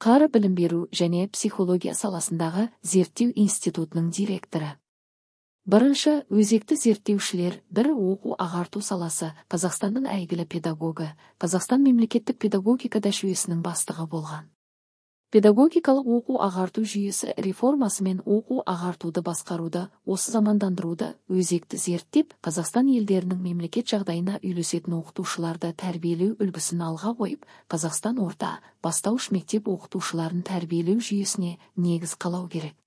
жоғары білім беру және психология саласындағы зерттеу институтының директоры. Бірінші өзекті зерттеушілер. Оқу ағарту саласы. Қазақстанның әйгілі педагогі, Қазақстан мемлекеттік педагогикада жүйесінің бастығы болған. Педагогикалық оқу ағарту жүйесі реформасы мен оқу ағартуды басқаруды, осы замандандыруды өзекті зерттеп, Қазақстан елдерінің мемлекет жағдайына үйлесетін оқытушыларды тәрбиелеу үлгісін алға қойып, Қазақстан орта, бастауыш мектеп оқытушыларын тәрбиелеу жүйесіне негіз қалау керек.